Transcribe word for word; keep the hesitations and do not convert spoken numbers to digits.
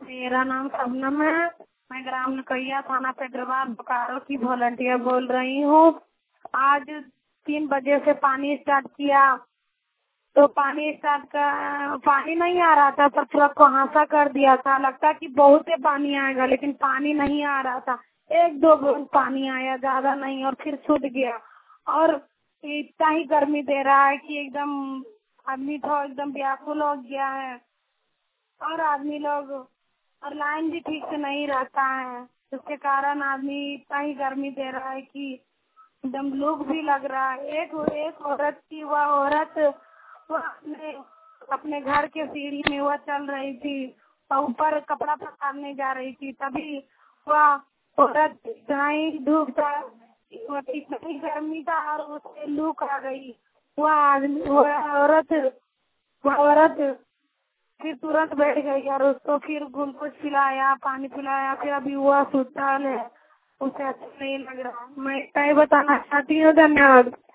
मेरा नाम शबनम है। मैं ग्राम नकैया थाना पेट्रोबाद बोकारो की वॉलंटियर बोल रही हूँ। आज तीन बजे से पानी स्टार्ट किया तो पानी स्टार्ट का पानी नहीं आ रहा था, पर पूरा कुहासा कर दिया था। लगता कि बहुत ही पानी आएगा, लेकिन पानी नहीं आ रहा था। एक दो बूंद पानी आया, ज्यादा नहीं, और फिर छूट गया। और इतना ही गर्मी दे रहा है कि एकदम आदमी तो एकदम व्याकुल हो गया है। और आदमी लोग और लाइन भी ठीक से नहीं रहता है, जिसके कारण आदमी इतना ही गर्मी दे रहा है कि एकदम लू भी लग रहा है। एक एक औरत की वह औरत वह अपने अपने घर के सीढ़ी में वह चल रही थी और ऊपर कपड़ा पसारने जा रही थी, तभी वह औरत इतना ही धूप था, इतना ही गर्मी था और उसे लू आ गई। वह आदमी वह औरत वह औरत फिर तुरंत बैठ गई और उसको फिर ग्लूकोज पिलाया, पानी पिलाया। फिर अभी हुआ सुतल है, उसे अच्छा नहीं लग रहा। मैं इतना ही बताना चाहती हूँ। धन्यवाद।